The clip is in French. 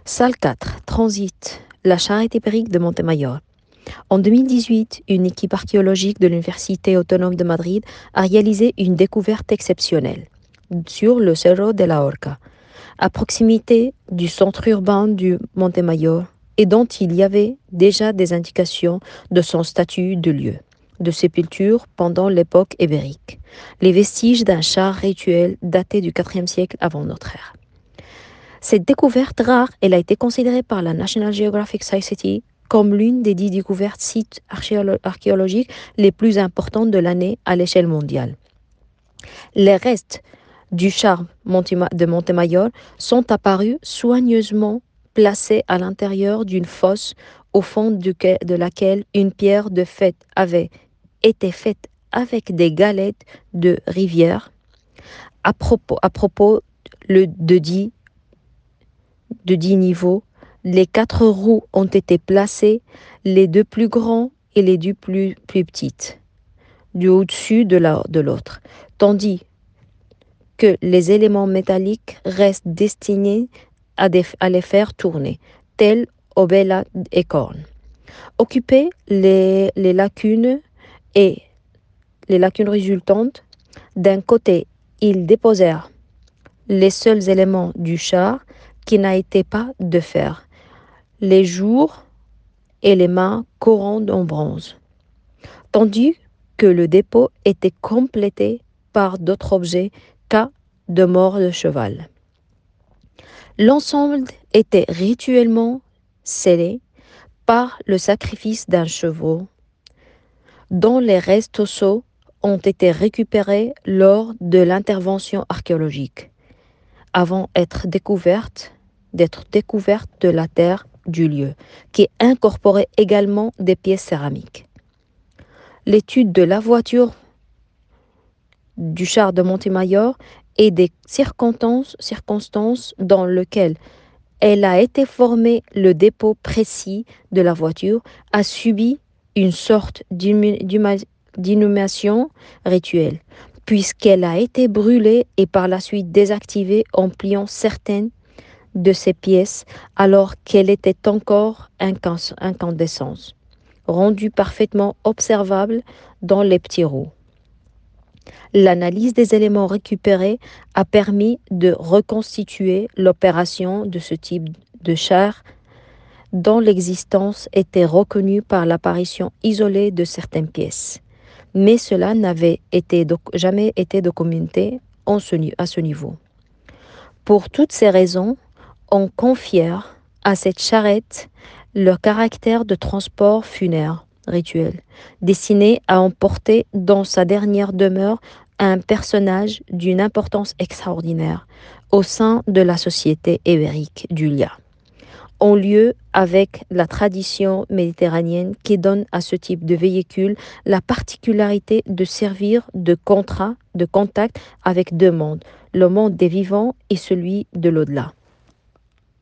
Salle 4, Transit, la charrette ibérique de Montemayor. En 2018, une équipe archéologique de l'Université autonome de Madrid a réalisé une découverte exceptionnelle sur le Cerro de la Horca, à proximité du centre urbain du Montemayor, et dont il y avait déjà des indications de son statut de lieu de sépulture pendant l'époque ibérique, les vestiges d'un char rituel daté du IVe siècle avant notre ère. Cette découverte rare, elle a été considérée par la National Geographic Society comme l'une des 10 découvertes sites archéologiques les plus importantes de l'année à l'échelle mondiale. Les restes du char de Montemayor sont apparus soigneusement placés à l'intérieur d'une fosse au fond de laquelle une pierre de fête avait été faite avec des galettes de rivière. À propos de 10 niveaux, les 4 roues ont été placées, les 2 plus grands et les 2 plus petites, du au-dessus de l'autre, tandis que les éléments métalliques restent destinés à les faire tourner, tels obélas et cornes. Occuper les lacunes résultantes, d'un côté, ils déposèrent les seuls éléments du char qui n'a été pas de fer, les jours et les mains couronnes en bronze, tandis que le dépôt était complété par d'autres objets cas de mort de cheval. L'ensemble était rituellement scellé par le sacrifice d'un chevreau, dont les restes osseux ont été récupérés lors de l'intervention archéologique, avant d'être découverte de la terre du lieu, qui incorporait également des pièces céramiques. L'étude de la voiture du char de Montemayor et des circonstances dans lesquelles elle a été formée, le dépôt précis de la voiture a subi une sorte d'inhumation rituelle, puisqu'elle a été brûlée et par la suite désactivée en pliant certaines de ses pièces alors qu'elle était encore incandescente, rendue parfaitement observable dans les petits roues. L'analyse des éléments récupérés a permis de reconstituer l'opération de ce type de char dont l'existence était reconnue par l'apparition isolée de certaines pièces. Mais cela n'avait jamais été documenté à ce niveau. Pour toutes ces raisons, on confère à cette charrette le caractère de transport funéraire rituel, destiné à emporter dans sa dernière demeure un personnage d'une importance extraordinaire au sein de la société ibérique du Lia, en lieu avec la tradition méditerranéenne qui donne à ce type de véhicule la particularité de servir de contact avec deux mondes, le monde des vivants et celui de l'au-delà.